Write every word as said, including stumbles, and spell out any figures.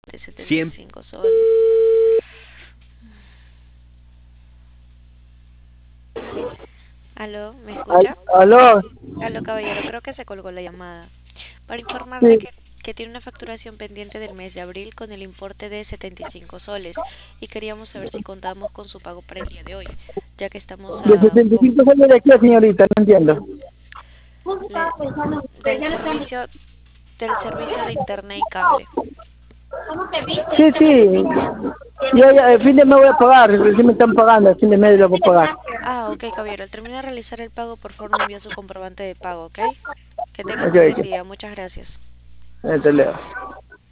de setenta y cien. cinco soles. Aló, ¿me Al- escucha? Aló, Aló, caballero, creo que se colgó la llamada. Para informarle sí, que, que tiene una facturación pendiente del mes de abril con el importe de setenta y cinco soles y queríamos saber si contamos con su pago para el día de hoy, ya que estamos de a un setenta y poco cinco soles de qué, señorita, no entiendo. le- del servicio del servicio de internet y cable. Sí, sí, yo ya, el fin de mes voy a pagar, sí me están pagando, el fin de mes lo voy a pagar. Ah, ok, caballero. Al terminar de realizar el pago, por favor me envía su comprobante de pago, ¿ok? Que tengas un buen Ok, día. Muchas gracias. hasta luego.